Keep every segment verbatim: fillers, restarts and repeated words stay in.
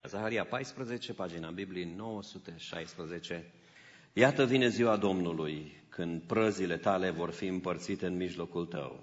Zaharia paisprezece, pagina Bibliei nouă sute șaisprezece. Iată vine ziua Domnului, când prăzile tale vor fi împărțite în mijlocul tău.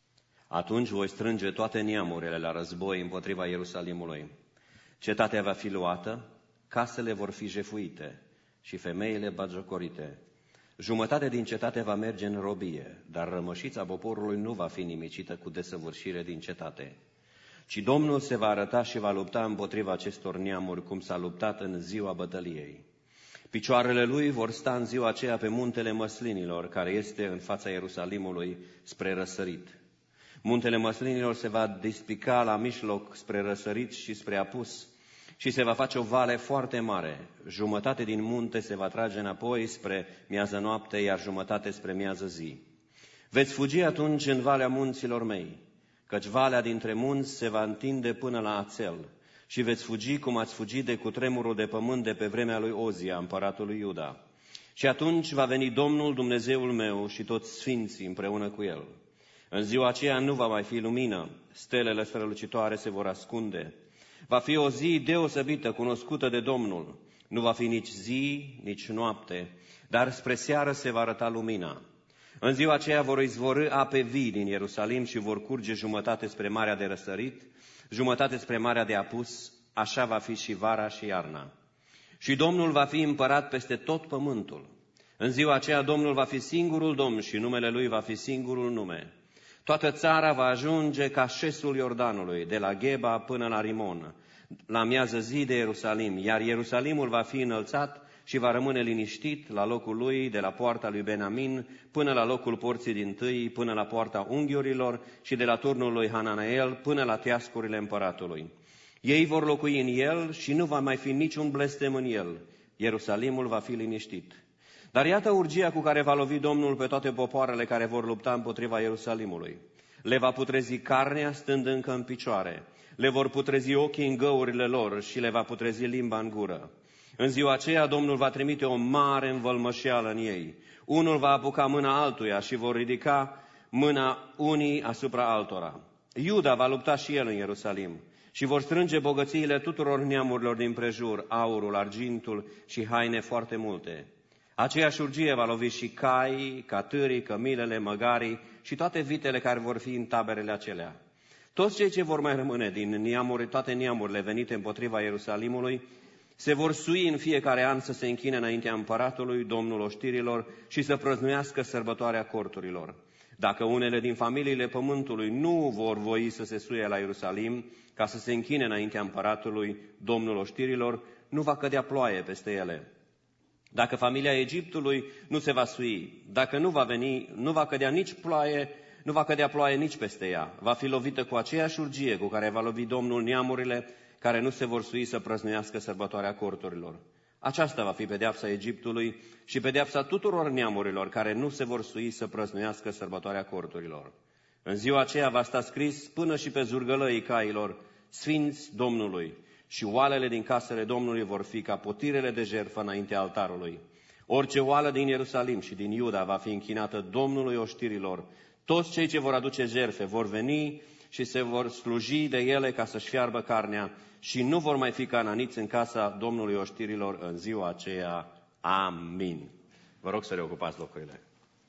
Atunci voi strânge toate neamurile la război împotriva Ierusalimului. Cetatea va fi luată, casele vor fi jefuite și femeile batjocorite. Jumătate din cetate va merge în robie, dar rămășița poporului nu va fi nimicită cu desăvârșire din cetate. Ci Domnul se va arăta și va lupta împotriva acestor neamuri, cum s-a luptat în ziua bătăliei. Picioarele lui vor sta în ziua aceea pe muntele măslinilor, care este în fața Ierusalimului spre răsărit. Muntele măslinilor se va despica la mijloc spre răsărit și spre apus și se va face o vale foarte mare. Jumătate din munte se va trage înapoi spre miază noapte, iar jumătate spre miază zi. Veți fugi atunci în valea munților mei, căci valea dintre munți se va întinde până la Ațel, și veți fugi cum ați fugit de cutremurul de pământ de pe vremea lui Ozia, împăratul lui Iuda. Și atunci va veni Domnul Dumnezeul meu și toți sfinții împreună cu el. În ziua aceea nu va mai fi lumină, stelele strălucitoare se vor ascunde. Va fi o zi deosebită, cunoscută de Domnul. Nu va fi nici zi, nici noapte, dar spre seară se va arăta lumina. În ziua aceea vor izvorî ape vii din Ierusalim și vor curge jumătate spre Marea de Răsărit, jumătate spre Marea de Apus, așa va fi și vara și iarna. Și Domnul va fi împărat peste tot pământul. În ziua aceea Domnul va fi singurul Domn și numele Lui va fi singurul nume. Toată țara va ajunge ca șesul Iordanului, de la Gheba până la Rimon, la miază zi de Ierusalim, iar Ierusalimul va fi înălțat și va rămâne liniștit la locul lui, de la poarta lui Benamin până la locul porții dintâi, până la poarta unghiurilor și de la turnul lui Hananael până la teascurile împăratului. Ei vor locui în el și nu va mai fi niciun blestem în el. Ierusalimul va fi liniștit. Dar iată urgia cu care va lovi Domnul pe toate popoarele care vor lupta împotriva Ierusalimului. Le va putrezi carnea stând încă în picioare, le vor putrezi ochii în găurile lor și le va putrezi limba în gură. În ziua aceea Domnul va trimite o mare învălmășeală în ei. Unul va apuca mâna altuia și vor ridica mâna unii asupra altora. Iuda va lupta și el în Ierusalim și vor strânge bogățiile tuturor neamurilor din prejur, aurul, argintul și haine foarte multe. Aceeași urgie va lovi și caii, catârii, cămilele, măgarii și toate vitele care vor fi în taberele acelea. Toți cei ce vor mai rămâne din neamuri, toate neamurile venite împotriva Ierusalimului, se vor sui în fiecare an să se închine înaintea împăratului, Domnul oștirilor, și să prăznuiască sărbătoarea corturilor. Dacă unele din familiile pământului nu vor voi să se suie la Ierusalim, ca să se închine înaintea împăratului, Domnul oștirilor, nu va cădea ploaie peste ele. Dacă familia Egiptului nu se va sui, dacă nu va veni, nu va cădea nici ploaie, nu va cădea ploaie nici peste ea. Va fi lovită cu aceeași urgie cu care va lovi Domnul neamurile care nu se vor sui să prăznuiască sărbătoarea corturilor. Aceasta va fi pedeapsa Egiptului și pedeapsa tuturor neamurilor care nu se vor sui să prăznuiască sărbătoarea corturilor. În ziua aceea va sta scris până și pe zurgălăii cailor, Sfinți Domnului, și oalele din casele Domnului vor fi ca potirele de jertfă înaintea altarului. Orice oală din Ierusalim și din Iuda va fi închinată Domnului oștirilor. Toți cei ce vor aduce jertfe vor veni și se vor sluji de ele ca să-și fiarbă carnea și nu vor mai fi cananiți în casa Domnului oștirilor în ziua aceea. Amin. Vă rog să reocupați locurile.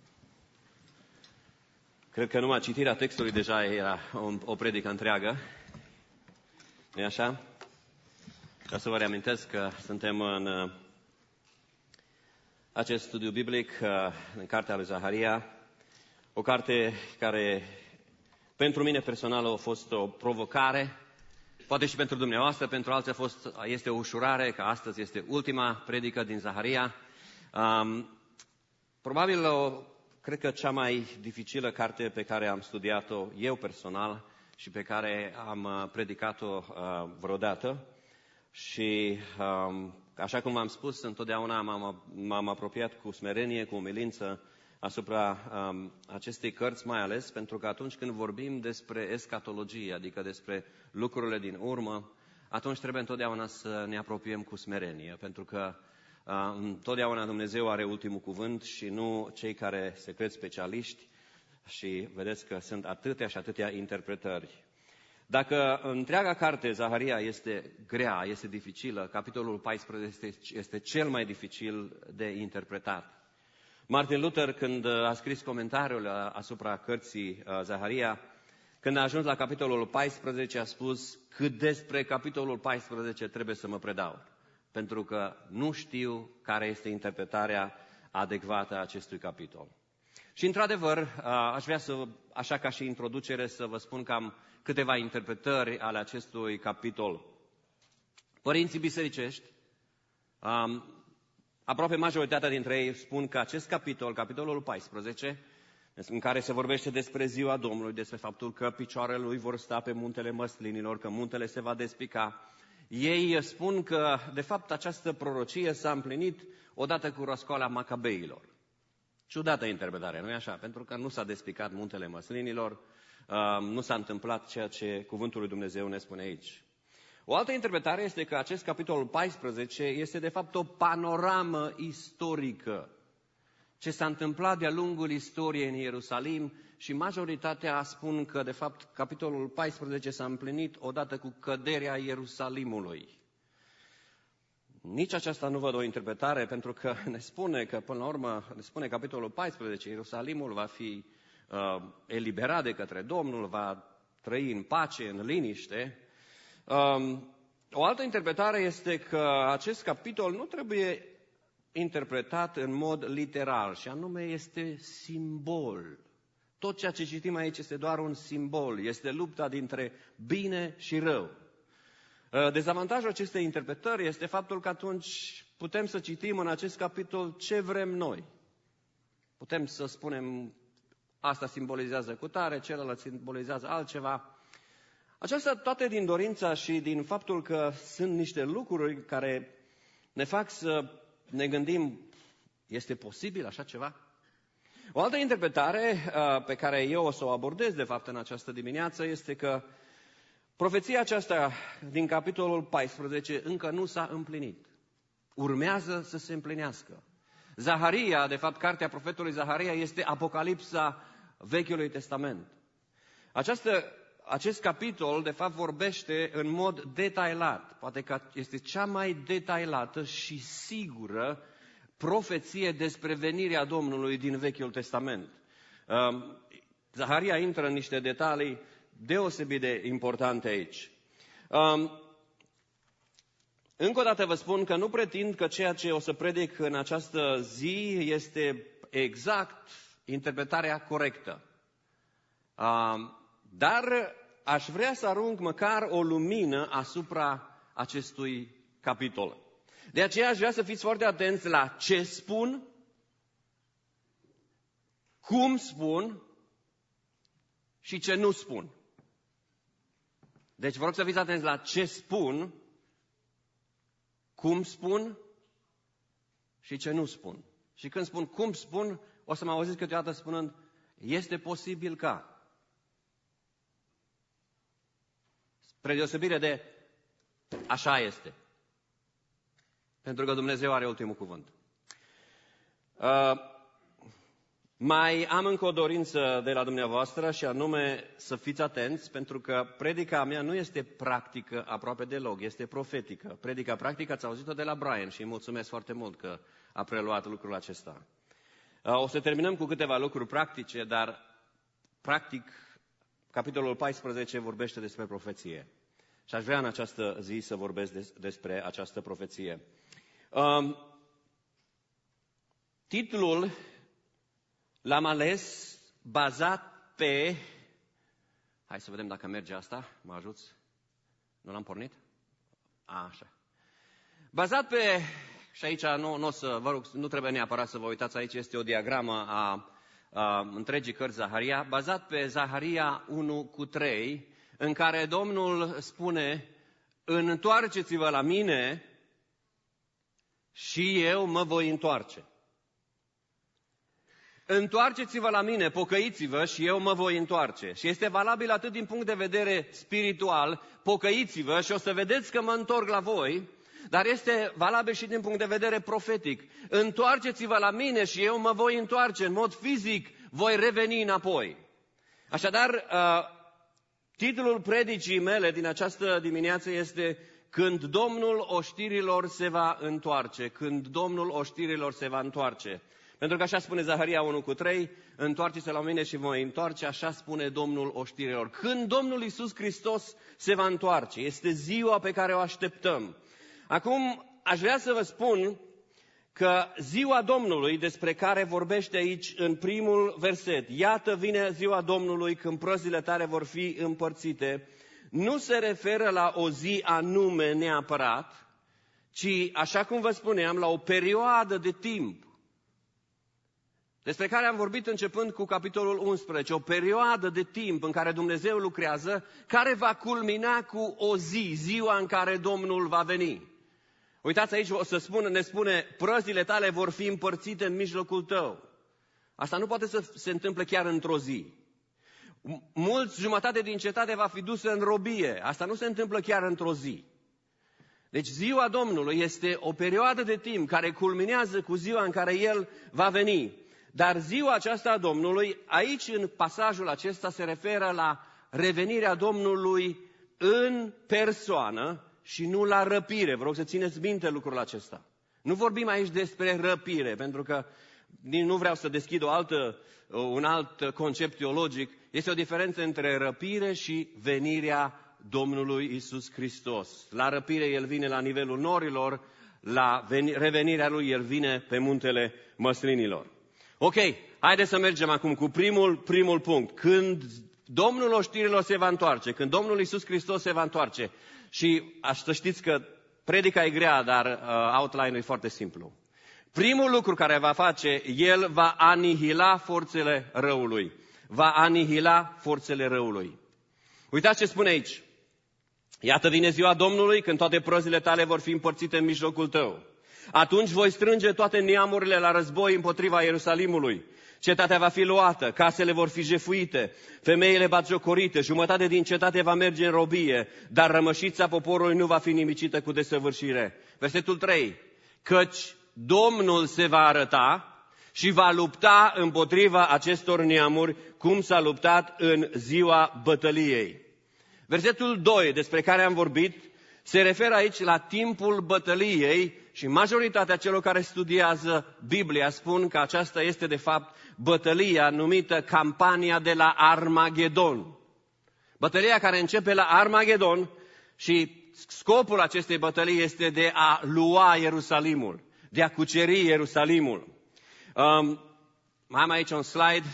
Cred că numai citirea textului deja era o, o predică întreagă. Nu-i așa? Vreau să vă reamintesc că suntem în acest studiu biblic, în cartea lui Zaharia, o carte care pentru mine personal a fost o provocare, poate și pentru dumneavoastră, pentru alții a fost, este o ușurare, că astăzi este ultima predică din Zaharia. Um, probabil, o, cred că cea mai dificilă carte pe care am studiat-o eu personal și pe care am predicat-o uh, vreodată. Și, um, așa cum v-am spus, întotdeauna m-am, m-am apropiat cu smerenie, cu umilință asupra um, acestei cărți, mai ales pentru că atunci când vorbim despre escatologie, adică despre lucrurile din urmă, atunci trebuie întotdeauna să ne apropiem cu smerenie, pentru că uh, întotdeauna Dumnezeu are ultimul cuvânt și nu cei care se cred specialiști și vedeți că sunt atâtea și atâtea interpretări. Dacă întreaga carte, Zaharia, este grea, este dificilă, capitolul paisprezece este, este cel mai dificil de interpretat. Martin Luther, când a scris comentariul asupra cărții Zaharia, când a ajuns la capitolul paisprezece, a spus: cât despre capitolul paisprezece trebuie să mă predau, pentru că nu știu care este interpretarea adecvată a acestui capitol. Și într-adevăr, aș vrea să, așa ca și introducere, să vă spun cam câteva interpretări ale acestui capitol. Părinții bisericești, aproape majoritatea dintre ei spun că acest capitol, capitolul paisprezece, în care se vorbește despre ziua Domnului, despre faptul că picioarele lui vor sta pe muntele măslinilor, că muntele se va despica, ei spun că, de fapt, această prorocie s-a împlinit odată cu răscoala Macabeilor. Ciudată interpretare, nu-i așa? Pentru că nu s-a despicat muntele măslinilor, nu s-a întâmplat ceea ce cuvântul lui Dumnezeu ne spune aici. O altă interpretare este că acest capitol paisprezece este de fapt o panoramă istorică. Ce s-a întâmplat de-a lungul istoriei în Ierusalim și majoritatea spun că de fapt capitolul paisprezece s-a împlinit odată cu căderea Ierusalimului. Nici aceasta nu văd o interpretare, pentru că ne spune că până la urmă, ne spune capitolul paisprezece, Ierusalimul va fi uh, eliberat de către Domnul, va trăi în pace, în liniște. Um, o altă interpretare este că acest capitol nu trebuie interpretat în mod literal, și anume este simbol. Tot ceea ce citim aici este doar un simbol, este lupta dintre bine și rău. Dezavantajul acestei interpretări este faptul că atunci putem să citim în acest capitol ce vrem noi. Putem să spunem asta simbolizează cutare, celălalt simbolizează altceva. Aceasta toate din dorința și din faptul că sunt niște lucruri care ne fac să ne gândim, este posibil așa ceva? O altă interpretare pe care eu o să o abordez de fapt în această dimineață este că profeția aceasta din capitolul paisprezece încă nu s-a împlinit. Urmează să se împlinească. Zaharia, de fapt, cartea profetului Zaharia este Apocalipsa Vechiului Testament. Această, acest capitol, de fapt, vorbește în mod detailat. Poate că este cea mai detailată și sigură profeție despre venirea Domnului din Vechiul Testament. Zaharia intră în niște detalii deosebit de importante aici. Um, încă o dată vă spun că nu pretind că ceea ce o să predic în această zi este exact interpretarea corectă. Um, dar aș vrea să arunc măcar o lumină asupra acestui capitol. De aceea aș vrea să fiți foarte atenți la ce spun, cum spun și ce nu spun. Deci vă rog să fiți atenți la ce spun, cum spun și ce nu spun. Și când spun cum spun, o să mă auziți câteodată spunând, este posibil ca. Spre deosebire de așa este. Pentru că Dumnezeu are ultimul cuvânt. Uh, Mai am încă o dorință de la dumneavoastră și anume să fiți atenți, pentru că predica mea nu este practică aproape deloc, este profetică. Predica practică ați auzit-o de la Brian și îi mulțumesc foarte mult că a preluat lucrul acesta. O să terminăm cu câteva lucruri practice, dar practic capitolul paisprezece vorbește despre profeție. Și aș vrea în această zi să vorbesc des, despre această profeție. Um, titlul l-am ales bazat pe... Hai să vedem dacă merge asta. Mă ajuți? Nu l-am pornit? A, așa. Bazat pe... Și aici nu, nu, o să, vă rog, nu trebuie neapărat să vă uitați, aici este o diagramă a, a întregii cărți Zaharia. Bazat pe Zaharia unu cu trei, în care Domnul spune: întoarceți-vă la mine și eu mă voi întoarce. Întoarceți-vă la mine, pocăiți-vă și eu mă voi întoarce. Și este valabil atât din punct de vedere spiritual, pocăiți-vă și o să vedeți că mă întorc la voi, dar este valabil și din punct de vedere profetic. Întoarceți-vă la mine și eu mă voi întoarce, în mod fizic voi reveni înapoi. Așadar, Titlul predicii mele din această dimineață este Când Domnul oștirilor se va întoarce. Când Domnul oștirilor se va întoarce. Pentru că așa spune Zaharia unu cu trei, întoarce-se la mine și voi întoarce, așa spune Domnul oștirilor. Când Domnul Iisus Hristos se va întoarce, este ziua pe care o așteptăm. Acum aș vrea să vă spun că ziua Domnului, despre care vorbește aici în primul verset, iată vine ziua Domnului când prăzile tale vor fi împărțite, nu se referă la o zi anume neapărat, ci, așa cum vă spuneam, la o perioadă de timp, despre care am vorbit începând cu capitolul unsprezece, o perioadă de timp în care Dumnezeu lucrează, care va culmina cu o zi, ziua în care Domnul va veni. Uitați aici, o să spun, ne spune, prăzile tale vor fi împărțite în mijlocul tău. Asta nu poate să se întâmple chiar într-o zi. Mulți, jumătate din cetate va fi dusă în robie. Asta nu se întâmplă chiar într-o zi. Deci ziua Domnului este o perioadă de timp care culminează cu ziua în care El va veni. Dar ziua aceasta a Domnului, aici în pasajul acesta se referă la revenirea Domnului în persoană și nu la răpire. Vă rog să țineți minte lucrul acesta. Nu vorbim aici despre răpire, pentru că nu vreau să deschid o altă, un alt concept teologic. Este o diferență între răpire și venirea Domnului Iisus Hristos. La răpire El vine la nivelul norilor, la revenirea Lui El vine pe muntele măslinilor. Ok, haideți să mergem acum cu primul, primul punct. Când Domnul oștirilor se va întoarce, când Domnul Iisus Hristos se va întoarce, și aș să știți că predica e grea, dar uh, outline-ul e foarte simplu. Primul lucru care va face, El va anihila forțele răului. Va anihila forțele răului. Uitați ce spune aici. Iată vine ziua Domnului când toate prăzile tale vor fi împărțite în mijlocul tău. Atunci voi strânge toate neamurile la război împotriva Ierusalimului. Cetatea va fi luată, casele vor fi jefuite, femeile batjocorite, jumătate din cetate va merge în robie, dar rămășița poporului nu va fi nimicită cu desăvârșire. Versetul trei. Căci Domnul se va arăta și va lupta împotriva acestor neamuri, cum s-a luptat în ziua bătăliei. Versetul doi, despre care am vorbit, se referă aici la timpul bătăliei și majoritatea celor care studiază Biblia spun că aceasta este de fapt bătălia numită campania de la Armagedon. Bătălia care începe la Armagedon și scopul acestei bătălii este de a lua Ierusalimul, de a cuceri Ierusalimul. Um, mai am aici un slide.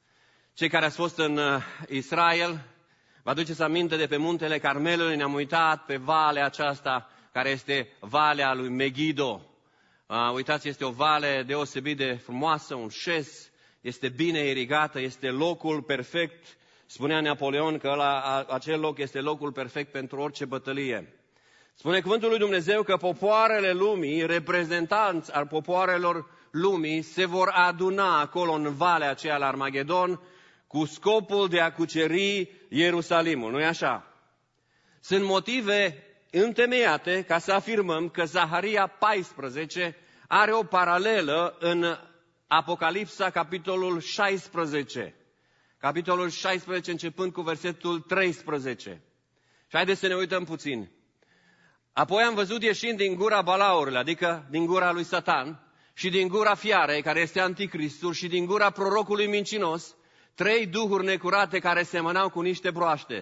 Cei care ați fost în uh, Israel, vă aduceți aminte de pe muntele Carmelului, ne-am uitat pe valea aceasta, care este valea lui Megiddo. Uh, uitați, este o vale deosebit de frumoasă, un șes, este bine irigată, este locul perfect. Spunea Napoleon că ăla, acel loc este locul perfect pentru orice bătălie. Spune cuvântul lui Dumnezeu că popoarele lumii, reprezentanți al popoarelor lumii, se vor aduna acolo în valea aceea la Armagedon cu scopul de a cuceri Ierusalimul. Nu-i așa? Sunt motive întemeiate ca să afirmăm că Zaharia paisprezece are o paralelă în Apocalipsa, capitolul șaisprezece. Capitolul șaisprezece începând cu versetul treisprezece. Și haideți să ne uităm puțin. Apoi am văzut ieșind din gura balaurilor, adică din gura lui Satan, și din gura fiarei, care este anticristul, și din gura prorocului mincinos, trei duhuri necurate care semănau cu niște broaște.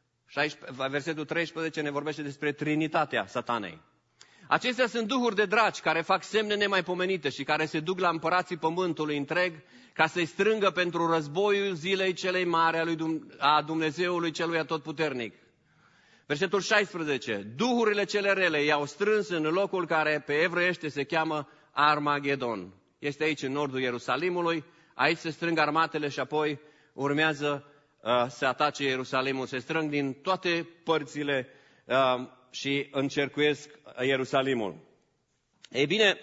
Versetul treisprezece ne vorbește despre Trinitatea Satanei. Acestea sunt duhuri de draci care fac semne nemaipomenite și care se duc la împărații pământului întreg ca să-i strângă pentru războiul zilei celei mari a, lui Dum- a Dumnezeului celui atotputernic. Versetul șaisprezece. Duhurile cele rele i-au strâns în locul care pe evreiește se cheamă Armagedon. Este aici în nordul Ierusalimului. Aici se strâng armatele și apoi urmează uh, să atace Ierusalimul. Se strâng din toate părțile uh, și încercuiesc Ierusalimul. Ei bine,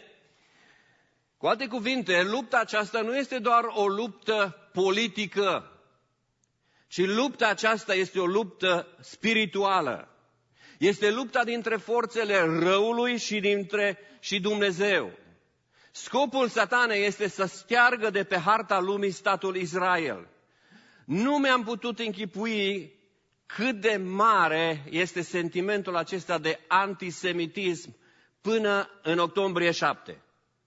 cu alte cuvinte, lupta aceasta nu este doar o luptă politică, ci lupta aceasta este o luptă spirituală. Este lupta dintre forțele răului și dintre și Dumnezeu. Scopul Satanei este să steargă de pe harta lumii statul Israel. Nu mi-am putut închipui cât de mare este sentimentul acesta de antisemitism până în octombrie șapte.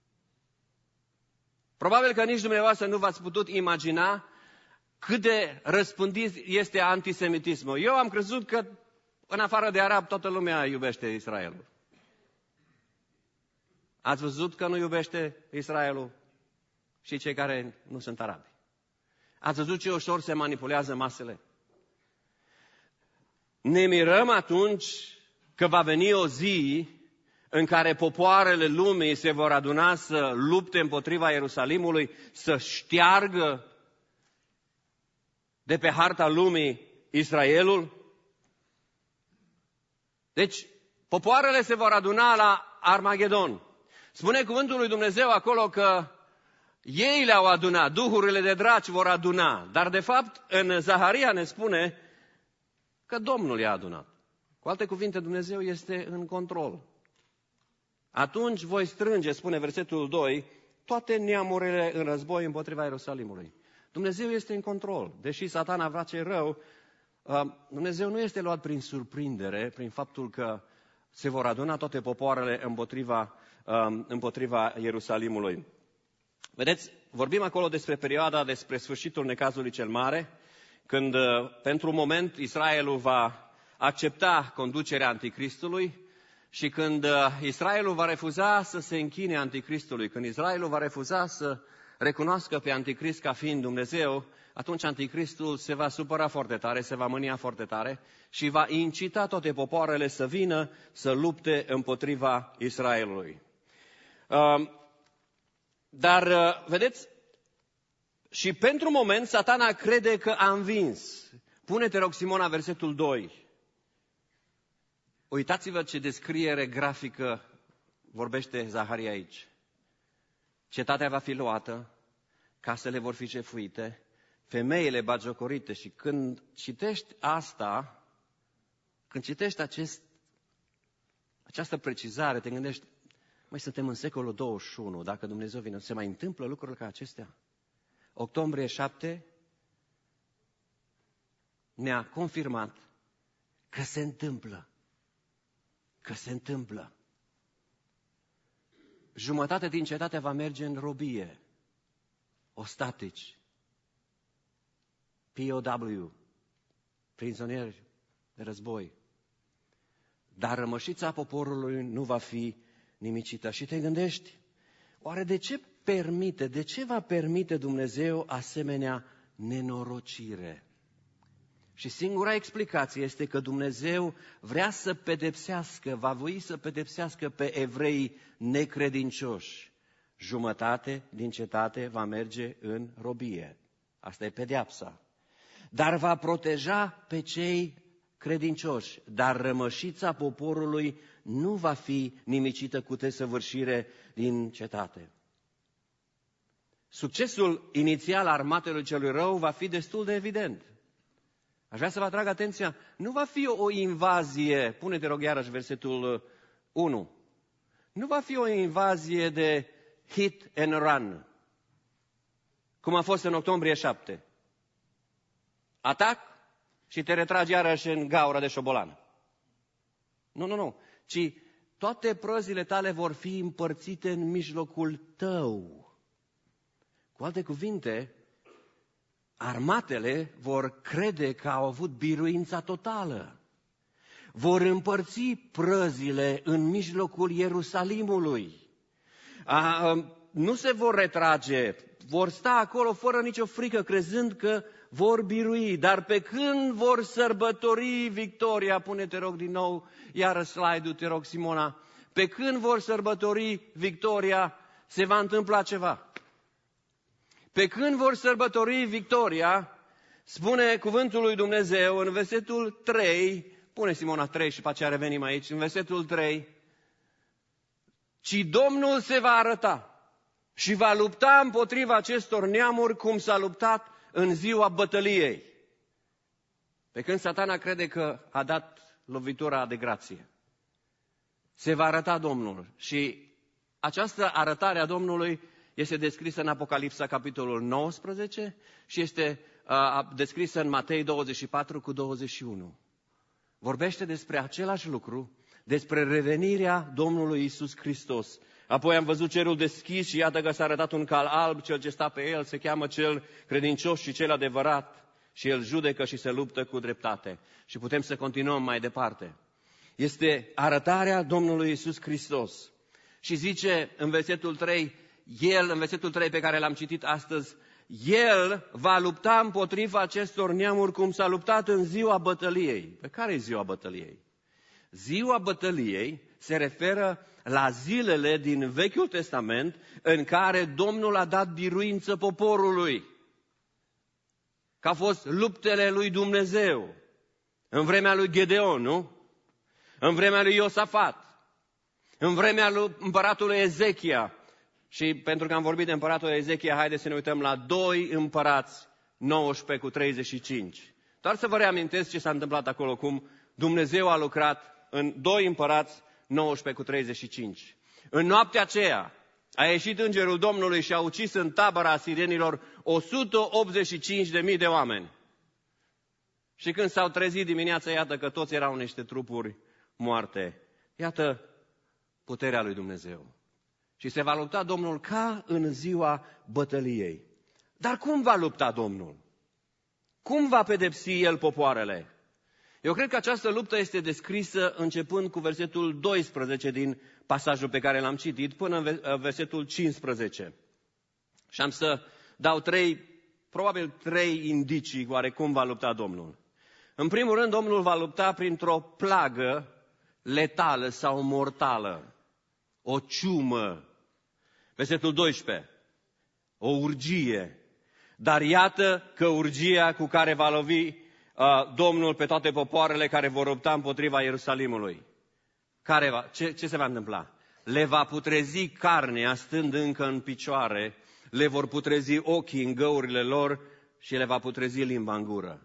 Probabil că nici dumneavoastră nu v-ați putut imagina cât de răspândit este antisemitismul. Eu am crezut că în afară de arab toată lumea iubește Israelul. Ați văzut că nu iubește Israelul și cei care nu sunt arabi? Ați văzut ce ușor se manipulează masele? Ne mirăm atunci că va veni o zi în care popoarele lumii se vor aduna să lupte împotriva Ierusalimului, să șteargă de pe harta lumii Israelul? Deci, popoarele se vor aduna la Armagedon. Spune cuvântul lui Dumnezeu acolo că ei le-au adunat, duhurile de draci vor aduna. Dar de fapt, în Zaharia ne spune că Domnul i-a adunat. Cu alte cuvinte, Dumnezeu este în control. Atunci voi strânge, spune versetul doi, toate neamurile în război împotriva Ierusalimului. Dumnezeu este în control. Deși Satana face rău, Dumnezeu nu este luat prin surprindere, prin faptul că se vor aduna toate popoarele împotriva, împotriva Ierusalimului. Vedeți, vorbim acolo despre perioada, despre sfârșitul necazului cel mare, când pentru un moment Israelul va accepta conducerea Anticristului și când Israelul va refuza să se închine Anticristului, când Israelul va refuza să recunoască pe Anticrist ca fiind Dumnezeu, atunci Anticristul se va supăra foarte tare, se va mânia foarte tare și va incita toate popoarele să vină să lupte împotriva Israelului. Dar, vedeți, și pentru moment Satana crede că a învins. Pune-te, rog, Simona, versetul doi. Uitați-vă ce descriere grafică vorbește Zaharia aici. Cetatea va fi luată, casele vor fi jefuite, femeile bagiocorite. Și când citești asta, când citești acest, această precizare, te gândești, măi, suntem în secolul douăzeci și unu, dacă Dumnezeu vine, se mai întâmplă lucruri ca acestea? Octombrie șapte ne-a confirmat că se întâmplă. Că se întâmplă. Jumătate din cetate va merge în robie. Ostatici. P O W. Prizonieri de război. Dar rămășița poporului nu va fi nimicită. Și te gândești, oare de ce permite, de ce va permite Dumnezeu asemenea nenorocire? Și singura explicație este că Dumnezeu vrea să pedepsească, va voi să pedepsească pe evrei necredincioși. Jumătate din cetate va merge în robie. Asta e pedeapsa. Dar va proteja pe cei credincioși. Dar rămășița poporului nu va fi nimicită cu desăvârșire din cetate. Succesul inițial armatelor celui rău va fi destul de evident. Aș vrea să vă atrag atenția, nu va fi o invazie, pune-te rog iarăși versetul unu, nu va fi o invazie de hit and run, cum a fost în octombrie șapte. Atac și te retragi iarăși în gaură de șobolan. Nu, nu, nu, ci toate prăzile tale vor fi împărțite în mijlocul tău. Cu alte cuvinte, armatele vor crede că au avut biruința totală. Vor împărți prăzile în mijlocul Ierusalimului. A, nu se vor retrage, vor sta acolo fără nicio frică, crezând că vor birui. Dar pe când vor sărbători victoria, pune-te rog din nou, iară slide-ul, te rog Simona, pe când vor sărbători victoria, se va întâmpla ceva. Pe când vor sărbători victoria, spune cuvântul lui Dumnezeu în versetul trei, pune Simona trei și pe aceea revenim aici, în versetul trei, ci Domnul se va arăta și va lupta împotriva acestor neamuri cum s-a luptat în ziua bătăliei. Pe când Satana crede că a dat lovitura de grație, se va arăta Domnul. Și această arătare a Domnului este descrisă în Apocalipsa, capitolul nouăsprezece, și este uh, descrisă în Matei douăzeci și patru cu douăzeci și unu. vorbește despre același lucru, despre revenirea Domnului Iisus Hristos. Apoi am văzut cerul deschis și iată că s-a arătat un cal alb, cel ce sta pe el se cheamă cel credincios și cel adevărat și el judecă și se luptă cu dreptate. Și putem să continuăm mai departe. Este arătarea Domnului Iisus Hristos. Și zice în versetul trei, el, în versetul trei pe care l-am citit astăzi, el va lupta împotriva acestor neamuri cum s-a luptat în ziua bătăliei. Pe care e ziua bătăliei? Ziua bătăliei se referă la zilele din Vechiul Testament în care Domnul a dat biruință poporului. Că au fost luptele lui Dumnezeu. În vremea lui Gedeon, nu? În vremea lui Iosafat. În vremea lui împăratului Ezechia. Și pentru că am vorbit de împăratul Ezechia, haideți să ne uităm la doi Împărați nouăsprezece cu treizeci și cinci. Doar să vă reamintesc ce s-a întâmplat acolo, cum Dumnezeu a lucrat în doi Împărați nouăsprezece cu treizeci și cinci. În noaptea aceea a ieșit îngerul Domnului și a ucis în tabăra asirienilor o sută optzeci și cinci de mii de oameni. Și când s-au trezit dimineața, iată că toți erau niște trupuri moarte. Iată puterea lui Dumnezeu. Și se va lupta Domnul ca în ziua bătăliei. Dar cum va lupta Domnul? Cum va pedepsi El popoarele? Eu cred că această luptă este descrisă începând cu versetul doisprezece din pasajul pe care l-am citit până în versetul cincisprezece. Și am să dau trei, probabil trei indicii oarecum va lupta Domnul. În primul rând, Domnul va lupta printr-o plagă letală sau mortală, o ciumă. Versetul doisprezece, o urgie. Dar iată că urgia cu care va lovi uh, Domnul pe toate popoarele care vor lupta împotriva Ierusalimului. Care va, ce, ce se va întâmpla? Le va putrezi carnea stând încă în picioare, le vor putrezi ochii în găurile lor și le va putrezi limba în gură.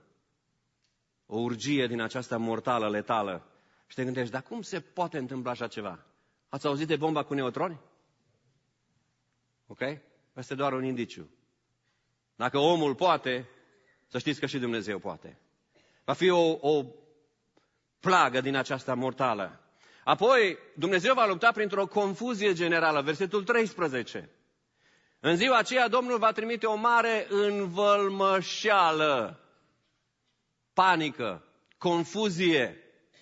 O urgie din aceasta mortală, letală. Și te gândești, dar cum se poate întâmpla așa ceva? Ați auzit de bomba cu neutroni? Ok? Este doar un indiciu. Dacă omul poate, să știți că și Dumnezeu poate. Va fi o, o plagă din aceasta mortală. Apoi, Dumnezeu va lupta printr-o confuzie generală. Versetul treisprezece. În ziua aceea, Domnul va trimite o mare învălmășeală, panică, confuzie.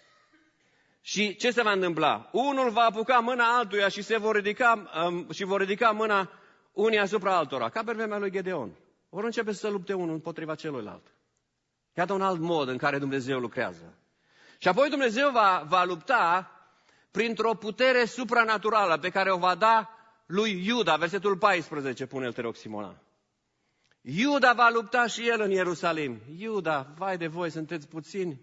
Și ce se va întâmpla? Unul va apuca mâna altuia și se vor ridica, um, și vor ridica mâna unii asupra altora, ca pe vremea lui Gedeon. Vor începe să lupte unul împotriva celuilalt. Iată un alt mod în care Dumnezeu lucrează. Și apoi Dumnezeu va, va lupta printr-o putere supranaturală pe care o va da lui Iuda. Versetul paisprezece, pune-l, te rog, Simona. Iuda va lupta și el în Ierusalim. Iuda, vai de voi, sunteți puțini.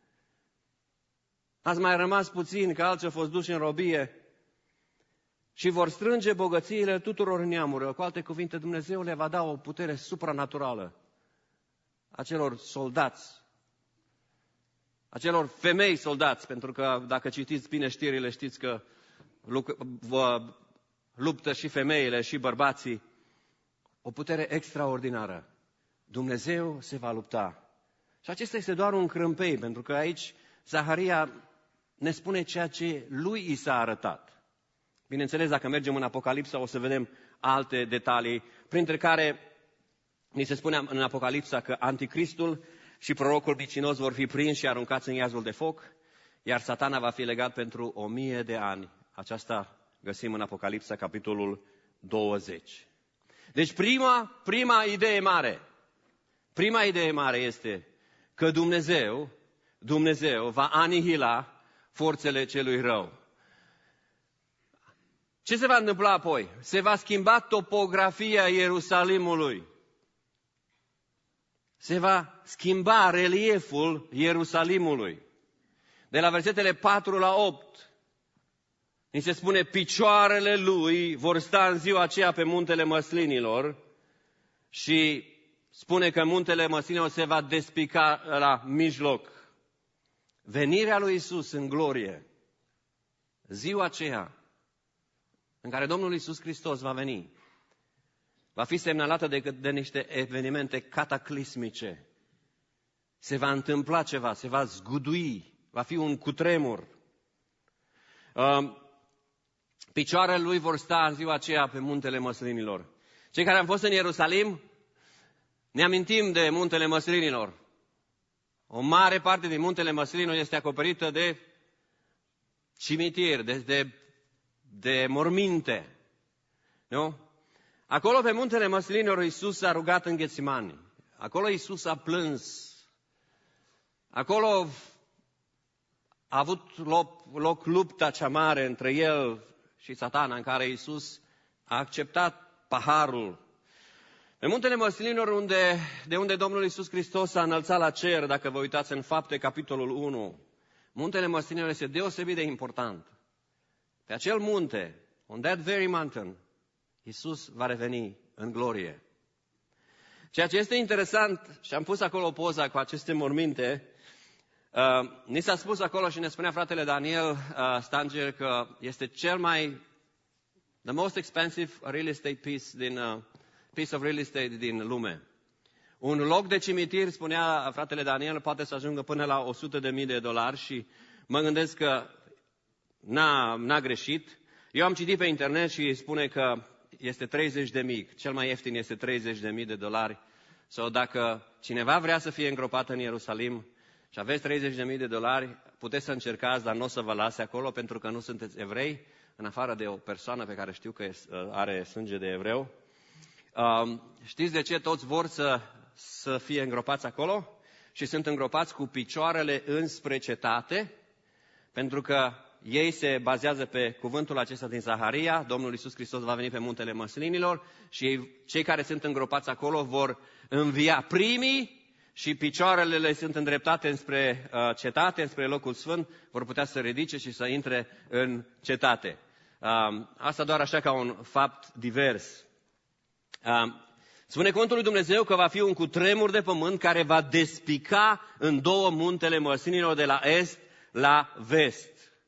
Ați mai rămas puțini, că alții au fost duși în robie. Și vor strânge bogățiile tuturor neamurilor. Cu alte cuvinte, Dumnezeu le va da o putere supranaturală acelor soldați, acelor femei soldați, pentru că dacă citiți bine știrile, știți că luptă și femeile și bărbații. O putere extraordinară. Dumnezeu se va lupta. Și acesta este doar un crâmpei, pentru că aici Zaharia ne spune ceea ce lui i s-a arătat. Bineînțeles, dacă mergem în Apocalipsa, o să vedem alte detalii, printre care ni se spune în Apocalipsa că Anticristul și prorocul mincinos vor fi prinși și aruncați în iazul de foc, iar Satana va fi legat pentru o mie de ani. Aceasta găsim în Apocalipsa, capitolul douăzeci. Deci prima, prima idee mare, prima idee mare este că Dumnezeu, Dumnezeu va anihila forțele celui rău. Ce se va întâmpla apoi? Se va schimba topografia Ierusalimului. Se va schimba relieful Ierusalimului. De la versetele patru la opt, ni se spune, picioarele lui vor sta în ziua aceea pe muntele măslinilor și spune că muntele măslinilor se va despica la mijloc. Venirea lui Iisus în glorie, ziua aceea în care Domnul Iisus Hristos va veni, va fi semnalată de, de niște evenimente cataclismice. Se va întâmpla ceva, se va zgudui Va fi un cutremur. Picioarele lui vor sta în ziua aceea pe muntele măslinilor. Cei care am fost în Ierusalim, ne amintim de muntele măslinilor. O mare parte din muntele măslinilor este acoperită de cimitir, de, de, de morminte. Nu? Acolo pe muntele măslinilor Iisus s-a rugat în Ghetsimani. Acolo Iisus a plâns. Acolo a avut loc, loc lupta cea mare între El și Satana, în care Iisus a acceptat paharul. Pe muntele măslinilor, unde, de unde Domnul Iisus Hristos s-a înălțat la cer, dacă vă uitați în Fapte, capitolul unu, muntele măslinilor este deosebit de important. Pe acel munte, on that very mountain, Iisus va reveni în glorie. Ceea ce este interesant, și am pus acolo poza cu aceste morminte, uh, ni s-a spus acolo și ne spunea fratele Daniel uh, Stanger că este cel mai, the most expensive real estate piece, din, uh, piece of real estate din lume. Un loc de cimitir, spunea fratele Daniel, poate să ajungă până la o sută de mii de dolari și mă gândesc că n-a, n-a greșit. Eu am citit pe internet și spune că este treizeci de mii, cel mai ieftin este treizeci de mii de dolari. Sau dacă cineva vrea să fie îngropat în Ierusalim și aveți treizeci de mii de dolari, puteți să încercați, dar nu o să vă lase acolo pentru că nu sunteți evrei, în afară de o persoană pe care știu că are sânge de evreu. Știți de ce toți vor să, să fie îngropați acolo? Și sunt îngropați cu picioarele înspre cetate, pentru că ei se bazează pe cuvântul acesta din Zaharia. Domnul Iisus Hristos va veni pe muntele măslinilor și ei, cei care sunt îngropați acolo vor învia primii și picioarele le sunt îndreptate înspre uh, cetate, înspre locul sfânt, vor putea să ridice și să intre în cetate. Uh, asta doar așa ca un fapt divers. Uh, spune cuvântul lui Dumnezeu că va fi un cutremur de pământ care va despica în două muntele măslinilor de la est la vest.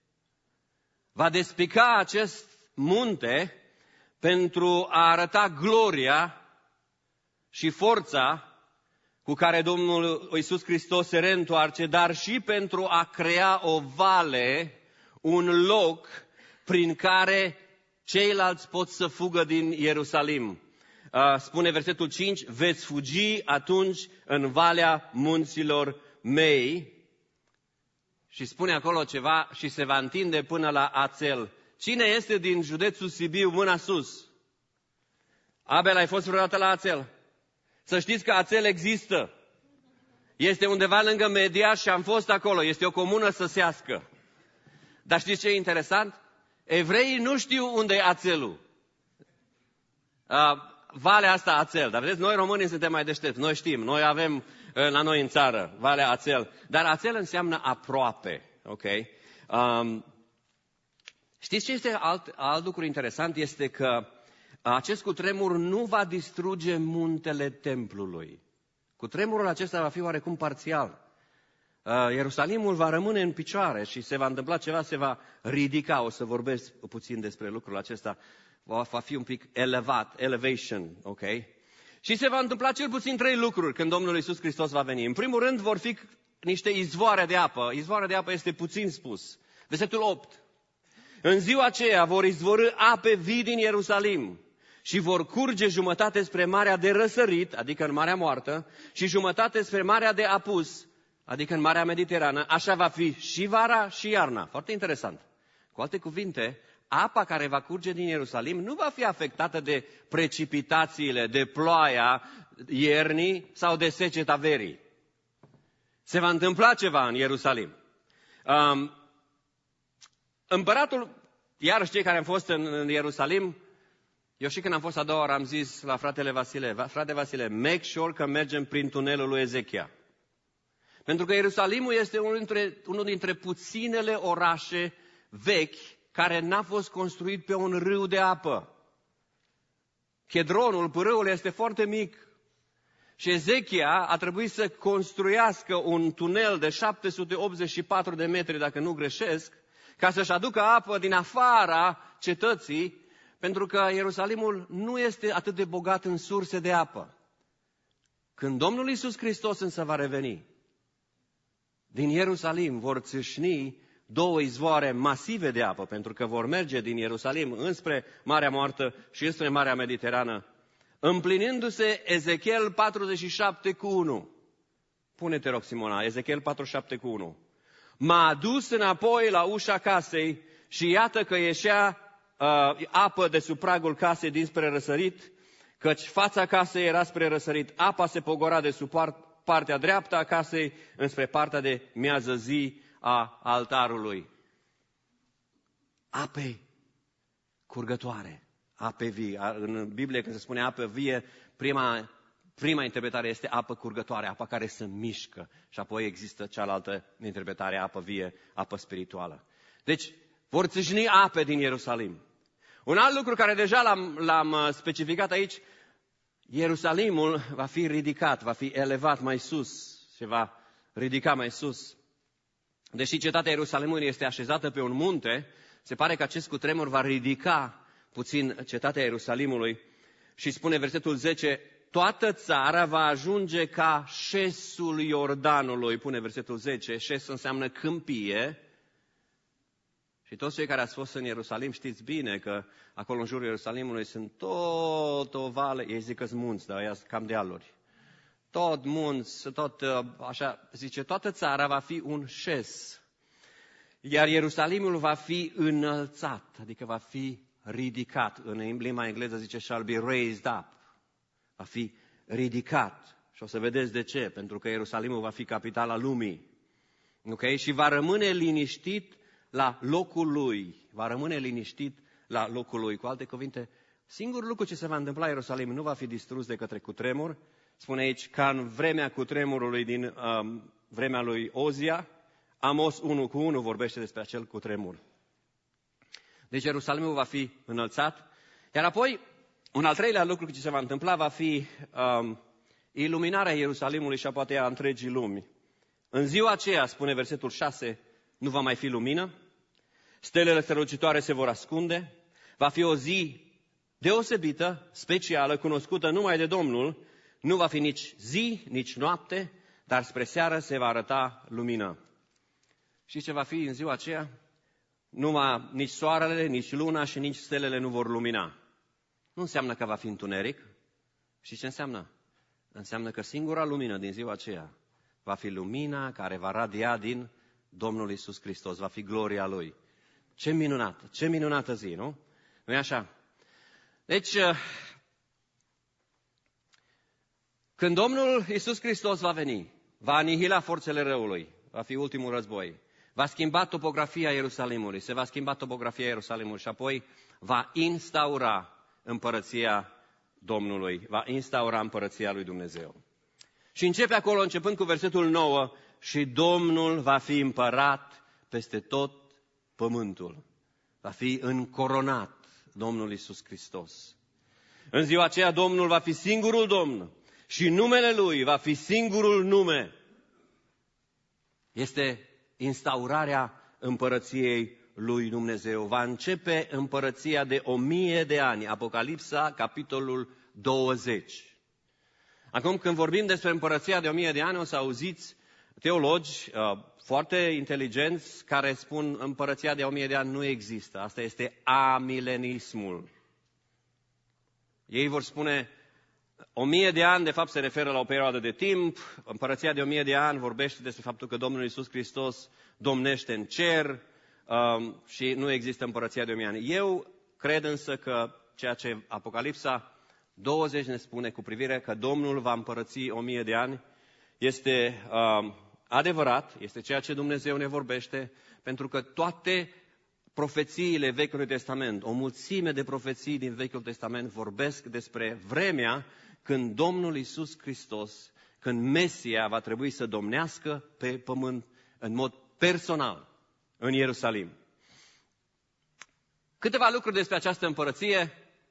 Va despica acest munte pentru a arăta gloria și forța cu care Domnul Iisus Hristos se reîntoarce, dar și pentru a crea o vale, un loc prin care ceilalți pot să fugă din Ierusalim. Spune versetul cinci, veți fugi atunci în valea munților mei. Și spune acolo ceva și se va întinde până la Ațel. Cine este din județul Sibiu, mâna sus? Abel, ai fost vreodată la Ațel? Să știți că Ațel există. Este undeva lângă Media și am fost acolo. Este o comună săsească. Dar știți ce e interesant? Evreii nu știu unde e Ațelul. Uh, valea asta Ațel. Dar vedeți, noi românii suntem mai deștepți. Noi știm, noi avem la noi în țară, Valea Ațel. Dar Ațel înseamnă aproape. Ok? Um, știți ce este alt, alt lucru interesant? Este că acest cutremur nu va distruge muntele templului. Cutremurul acesta va fi oarecum parțial. Uh, Ierusalimul va rămâne în picioare și se va întâmpla ceva, se va ridica. O să vorbesc puțin despre lucrul acesta. Va, va fi un pic elevat, elevation, ok? Și se va întâmpla cel puțin trei lucruri când Domnul Iisus Hristos va veni. În primul rând vor fi niște izvoare de apă. Izvoare de apă este puțin spus. Versetul opt. În ziua aceea vor izvorî ape vii din Ierusalim și vor curge jumătate spre Marea de Răsărit, adică în Marea Moartă, și jumătate spre Marea de Apus, adică în Marea Mediterană. Așa va fi și vara și iarna. Foarte interesant. Cu alte cuvinte, apa care va curge din Ierusalim nu va fi afectată de precipitațiile, de ploaia iernii sau de seceta verii. Se va întâmpla ceva în Ierusalim. Um, împăratul, iarăși cei care am fost în, în Ierusalim, eu și când am fost a doua oară am zis la fratele Vasile, frate Vasile, make sure că mergem prin tunelul lui Ezechia. Pentru că Ierusalimul este unul dintre, unul dintre puținele orașe vechi care n-a fost construit pe un râu de apă. Chedronul, pârâul, este foarte mic. Și Ezechia a trebuit să construiască un tunel de șapte sute optzeci și patru de metri, dacă nu greșesc, ca să-și aducă apă din afara cetății, pentru că Ierusalimul nu este atât de bogat în surse de apă. Când Domnul Iisus Hristos însă va reveni, din Ierusalim vor țâșni două izvoare masive de apă, pentru că vor merge din Ierusalim înspre Marea Moartă și înspre Marea Mediterană, împlinindu-se Ezechiel patruzeci și șapte cu unu. Pune-te, rog, Simona, Ezechiel patruzeci și șapte cu unu. M-a adus înapoi la ușa casei și iată că ieșea uh, apă de sub pragul casei dinspre răsărit, căci fața casei era spre răsărit. Apa se pogora de sub partea dreaptă a casei înspre partea de miază zi a altarului. Ape curgătoare, ape vii. În Biblie când se spune apă vie, prima, prima interpretare este apă curgătoare, apă care se mișcă. Și apoi există cealaltă interpretare, apă vie, apă spirituală. Deci vor țâșni ape din Ierusalim. Un alt lucru care deja l-am, l-am specificat aici, Ierusalimul va fi ridicat, va fi elevat mai sus, se va ridica mai sus. Deși cetatea Ierusalimului este așezată pe un munte, se pare că acest cutremur va ridica puțin cetatea Ierusalimului și spune versetul zece, toată țara va ajunge ca șesul Iordanului, pune versetul zece, șes înseamnă câmpie. Și toți cei care ați fost în Ierusalim știți bine că acolo în jurul Ierusalimului sunt tot o vale, ei zic că sunt munți, dar ăia sunt cam dealuri. Tot munți, tot așa, zice, toată țara va fi un șes. Iar Ierusalimul va fi înălțat, adică va fi ridicat. În limba engleză zice shall be raised up. Va fi ridicat. Și o să vedeți de ce, pentru că Ierusalimul va fi capitala lumii. Okay? Și va rămâne liniștit la locul lui. Va rămâne liniștit la locul lui. Cu alte cuvinte, singurul lucru ce se va întâmpla în Ierusalim nu va fi distrus de către cutremur. Spune aici, ca în vremea cutremurului din um, vremea lui Ozia, Amos unu cu unu vorbește despre acel cutremur. Deci Ierusalimul va fi înălțat. Iar apoi, un al treilea lucru ce se va întâmpla va fi um, iluminarea Ierusalimului și poate a întregii lumi. În ziua aceea, spune versetul șase, nu va mai fi lumină, stelele strălucitoare se vor ascunde, va fi o zi deosebită, specială, cunoscută numai de Domnul, nu va fi nici zi, nici noapte, dar spre seară se va arăta lumină. Și ce va fi în ziua aceea? Numai nici soarele, nici luna și nici stelele nu vor lumina. Nu înseamnă că va fi întuneric. Și ce înseamnă? Înseamnă că singura lumină din ziua aceea va fi lumina care va radia din Domnul Iisus Hristos, va fi gloria Lui. Ce minunată, ce minunată zi, nu? Nu-i așa? Deci, când Domnul Iisus Hristos va veni, va anihila forțele răului, va fi ultimul război, va schimba topografia Ierusalimului, se va schimba topografia Ierusalimului și apoi va instaura împărăția Domnului, va instaura împărăția lui Dumnezeu. Și începe acolo, începând cu versetul nouă, și Domnul va fi împărat peste tot pământul. Va fi încoronat Domnul Iisus Hristos. În ziua aceea Domnul va fi singurul Domn și numele Lui va fi singurul nume. Este instaurarea împărăției lui Dumnezeu. Va începe împărăția de o mie de ani. Apocalipsa, capitolul douăzeci. Acum, când vorbim despre împărăția de o mie de ani, o să auziți teologi uh, foarte inteligenți care spun împărăția de o mie de ani nu există. Asta este amilenismul. Ei vor spune o mie de ani, de fapt, se referă la o perioadă de timp. Împărăția de o mie de ani vorbește despre faptul că Domnul Iisus Hristos domnește în cer um, și nu există împărăția de o mie de ani. Eu cred însă că ceea ce Apocalipsa douăzeci ne spune cu privire că Domnul va împărăți o mie de ani este um, adevărat, este ceea ce Dumnezeu ne vorbește, pentru că toate profețiile Vechiului Testament, o mulțime de profeții din Vechiul Testament vorbesc despre vremea când Domnul Iisus Hristos, când Mesia va trebui să domnească pe pământ în mod personal în Ierusalim. Câteva lucruri despre această împărăție.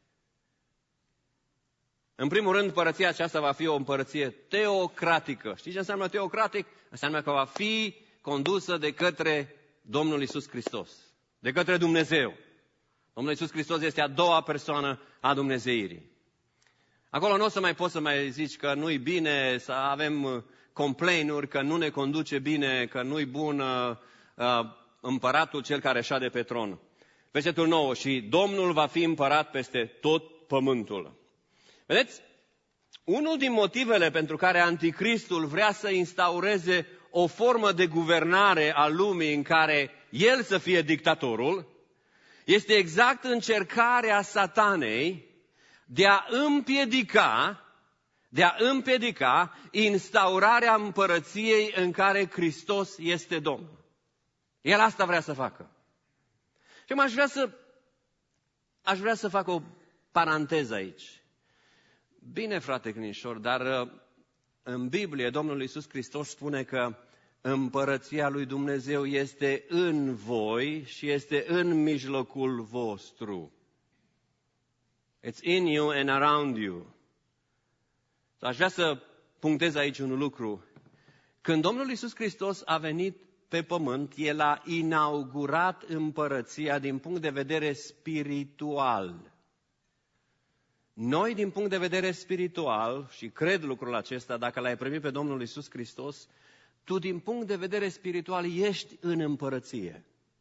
În primul rând, împărăția aceasta va fi o împărăție teocratică. Știți ce înseamnă teocratic? Înseamnă că va fi condusă de către Domnul Iisus Hristos, de către Dumnezeu. Domnul Iisus Hristos este a doua persoană a dumnezeirii. Acolo nu o să mai poți să mai zici că nu-i bine să avem complainuri că nu ne conduce bine, că nu-i bun uh, împăratul cel care șade pe tron. Versetul nouă, și Domnul va fi împărat peste tot pământul. Vedeți? Unul din motivele pentru care Anticristul vrea să instaureze o formă de guvernare a lumii în care el să fie dictatorul, este exact încercarea Satanei de a împiedica, de a împiedica instaurarea împărăției în care Hristos este Domn. El asta vrea să facă. Și aș vrea să, aș vrea să fac o paranteză aici. Bine, frate Crinișor, dar în Biblie Domnul Iisus Hristos spune că împărăția lui Dumnezeu este în voi și este în mijlocul vostru. It's in you and around you. Aș vrea să punctez aici un lucru. Când Domnul Iisus Hristos a venit pe pământ, El a inaugurat împărăția din punct de vedere spiritual. Noi, din punct de vedere spiritual, și cred lucrul acesta, dacă l-ai primit pe Domnul Iisus Hristos, tu, din punct de vedere spiritual, ești în împărăție.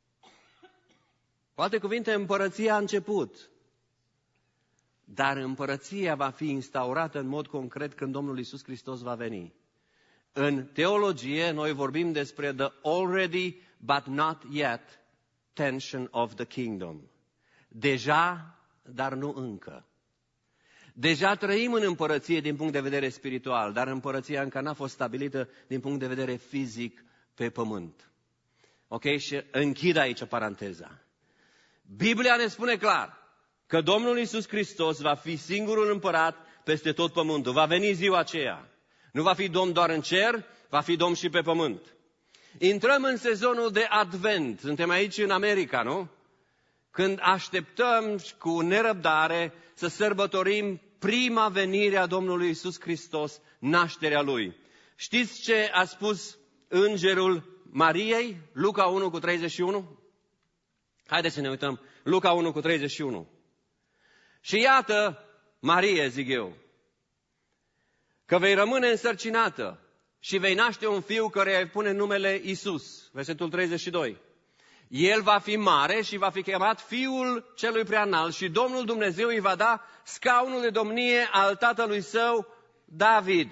Cu alte cuvinte, împărăția a început. Dar împărăția va fi instaurată în mod concret când Domnul Iisus Hristos va veni. În teologie, noi vorbim despre the already but not yet tension of the kingdom. Deja, dar nu încă. Deja trăim în împărăție din punct de vedere spiritual, dar împărăția încă n-a fost stabilită din punct de vedere fizic pe pământ. Ok? Și închid aici paranteza. Biblia ne spune clar că Domnul Iisus Hristos va fi singurul împărat peste tot pământul. Va veni ziua aceea. Nu va fi Domn doar în cer, va fi Domn și pe pământ. Intrăm în sezonul de Advent. Suntem aici în America, nu? Când așteptăm cu nerăbdare să sărbătorim prima venire a Domnului Iisus Hristos, nașterea Lui. Știți ce a spus îngerul Mariei? Luca unu cu treizeci și unu? Haideți să ne uităm. Luca unu cu treizeci și unu. Și iată, Marie, zic eu, că vei rămâne însărcinată și vei naște un fiu căruia îi pune numele Iisus. Versetul treizeci și doi. El va fi mare și va fi chemat Fiul Celui Preanalt și Domnul Dumnezeu îi va da scaunul de domnie al tatălui său, David.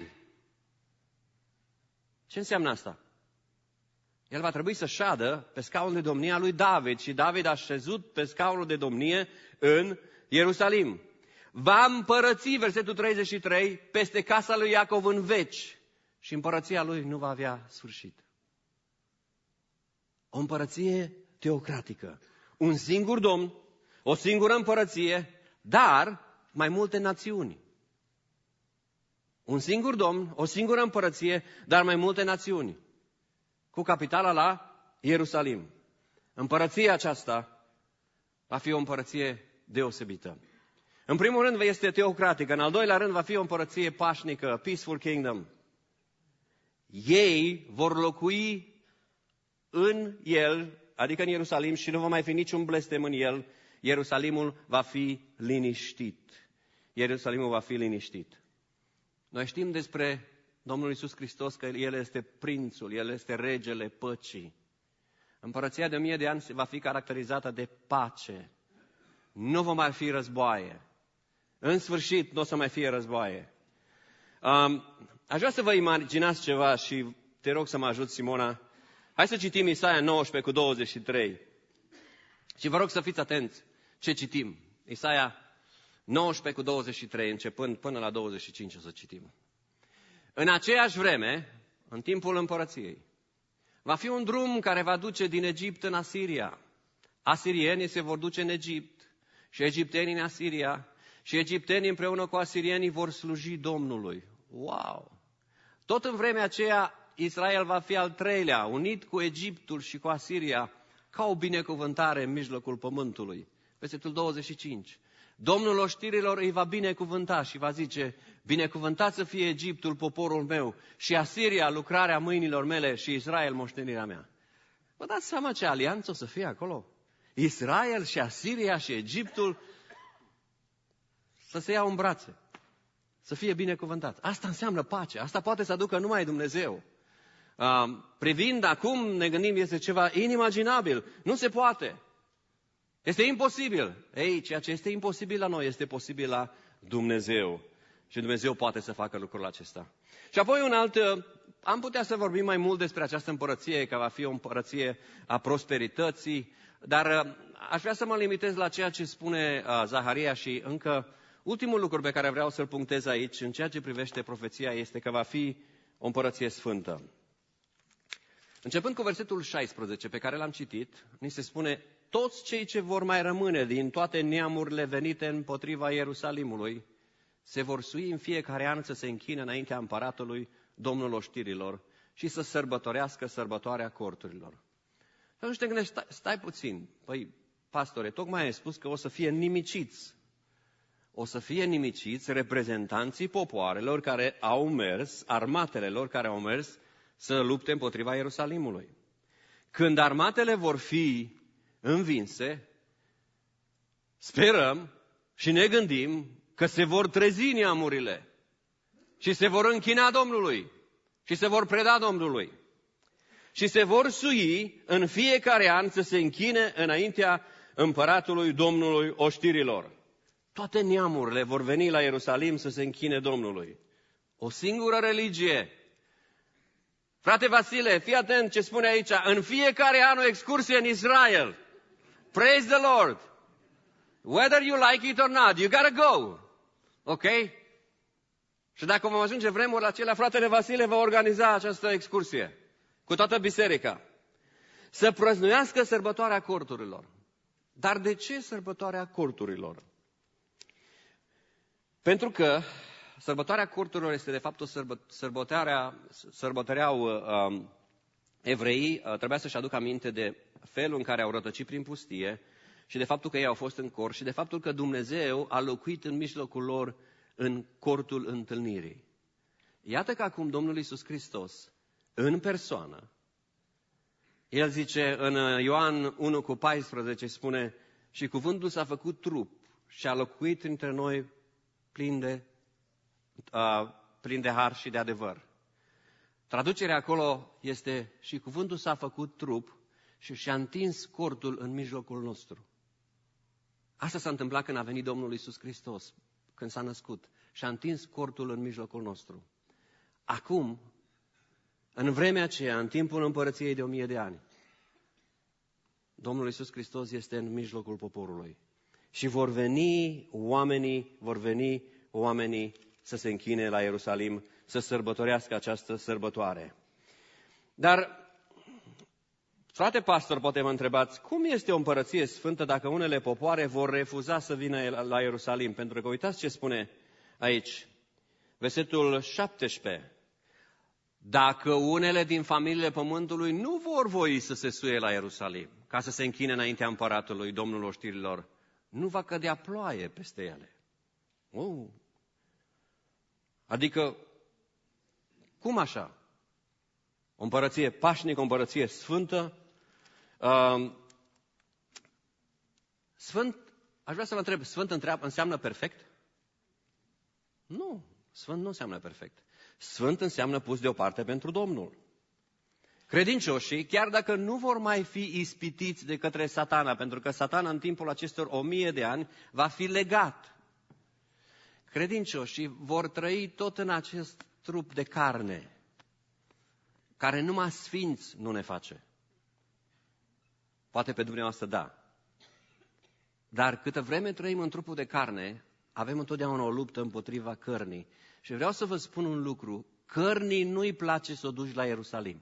Ce înseamnă asta? El va trebui să șadă pe scaunul de domnie al lui David și David a șezut pe scaunul de domnie în Ierusalim. Va împărăți, versetul treizeci și trei, peste casa lui Iacov în veci și împărăția lui nu va avea sfârșit. O împărăție teocratică, un singur domn, o singură împărăție, dar mai multe națiuni. Un singur domn, o singură împărăție, dar mai multe națiuni. Cu capitala la Ierusalim. Împărăția aceasta va fi o împărăție deosebită. În primul rând este teocratică, în al doilea rând va fi o împărăție pașnică, peaceful kingdom. Ei vor locui în el, adică în Ierusalim, și nu va mai fi niciun blestem în el. Ierusalimul va fi liniștit. Ierusalimul va fi liniștit. Noi știm despre Domnul Iisus Hristos că El este prințul, El este regele păcii. Împărăția de o mie de ani va fi caracterizată de pace. Nu va mai fi războaie. În sfârșit, nu o să mai fie războaie. Um, aș vrea să vă imaginați ceva și te rog să mă ajut, Simona. Hai să citim Isaia nouăsprezece cu douăzeci și trei. Și vă rog să fiți atenți ce citim. Isaia nouăsprezece cu douăzeci și trei, începând până la douăzeci și cinci o să citim. În aceeași vreme, în timpul împărăției, va fi un drum care va duce din Egipt în Asiria. Asirienii se vor duce în Egipt și egiptenii în Asiria și egiptenii împreună cu asirienii vor sluji Domnului. Wow! Tot în vremea aceea, Israel va fi al treilea, unit cu Egiptul și cu Asiria, ca o binecuvântare în mijlocul pământului. Versetul douăzeci și cinci. Domnul oștirilor îi va binecuvânta și va zice, binecuvântat să fie Egiptul, poporul meu, și Asiria, lucrarea mâinilor mele, și Israel, moștenirea mea. Vă dați seama ce alianță o să fie acolo? Israel și Asiria și Egiptul să se iau în brațe. să fie binecuvântat. Asta înseamnă pace. Asta poate să aducă numai Dumnezeu. Uh, privind acum, ne gândim, este ceva inimaginabil. Nu se poate. Este imposibil. Ei, ceea ce este imposibil la noi este posibil la Dumnezeu. Și Dumnezeu poate să facă lucrul acesta. Și apoi un alt, am putea să vorbim mai mult despre această împărăție, că va fi o împărăție a prosperității, dar aș vrea să mă limitez la ceea ce spune Zaharia și încă ultimul lucru pe care vreau să-l punctez aici, în ceea ce privește profeția, este că va fi o împărăție sfântă. Începând cu versetul șaisprezece pe care l-am citit, ni se spune: toți cei ce vor mai rămâne din toate neamurile venite împotriva Ierusalimului se vor sui în fiecare an să se închine înaintea împăratului, Domnul oștirilor, și să sărbătorească sărbătoarea corturilor. Și atunci te gândești, stai, stai puțin, păi, pastore, tocmai ai spus că o să fie nimiciți. O să fie nimiciți reprezentanții popoarelor care au mers, armatele lor care au mers să lupte împotriva Ierusalimului. Când armatele vor fi învinse, sperăm și ne gândim că se vor trezi neamurile și se vor închina Domnului și se vor preda Domnului și se vor sui în fiecare an să se închine înaintea împăratului Domnului oștirilor. Toate neamurile vor veni la Ierusalim să se închine Domnului. O singură religie. Frate Vasile, fii atent ce spune aici. În fiecare an o excursie în Israel. Praise the Lord. Whether you like it or not, you gotta go. Ok? Și dacă vom ajunge vremurile acelea, fratele Vasile va organiza această excursie cu toată biserica. Să prăznuiască sărbătoarea corturilor. Dar de ce sărbătoarea corturilor? Pentru că sărbătoarea corturilor este de fapt o sărbă, sărbătoarea, sărbătoreau uh, evreii, uh, trebuia să-și aducă aminte de felul în care au rătăcit prin pustie și de faptul că ei au fost în cor și de faptul că Dumnezeu a locuit în mijlocul lor în cortul întâlnirii. Iată că acum Domnul Iisus Hristos, în persoană, El zice în Ioan unu cu paisprezece, spune: și cuvântul s-a făcut trup și a locuit între noi plin de, uh, plin de har și de adevăr. Traducerea acolo este: și cuvântul s-a făcut trup și și-a întins cortul în mijlocul nostru. Asta s-a întâmplat când a venit Domnul Iisus Hristos, când s-a născut. Și-a întins cortul în mijlocul nostru. Acum, în vremea aceea, în timpul împărăției de o mie de ani, Domnul Iisus Hristos este în mijlocul poporului. Și vor veni oamenii, vor veni oamenii să se închine la Ierusalim, să sărbătorească această sărbătoare. Dar, frate pastor, poate mă întrebați, cum este o împărăție sfântă dacă unele popoare vor refuza să vină la Ierusalim? Pentru că uitați ce spune aici, versetul șaptesprezece. Dacă unele din familiile pământului nu vor voi să se suie la Ierusalim, ca să se închine înaintea împăratului, Domnul oștirilor, nu va cădea ploaie peste ele. Oh. Adică, cum așa? O împărăție pașnică, o împărăție sfântă. Uh, sfânt, aș vrea să vă întreb, sfânt întreabă, înseamnă perfect? Nu, sfânt nu înseamnă perfect. Sfânt înseamnă pus deoparte pentru Domnul. Credincioșii, chiar dacă nu vor mai fi ispitiți de către Satana, pentru că Satana în timpul acestor o mie de ani va fi legat. Credincioșii vor trăi tot în acest trup de carne, care numai sfinți nu ne face. Poate pe dumneavoastră da. Dar câtă vreme trăim în trupul de carne, avem întotdeauna o luptă împotriva cărnii. Și vreau să vă spun un lucru, cărnii nu-i place să o duci la Ierusalim.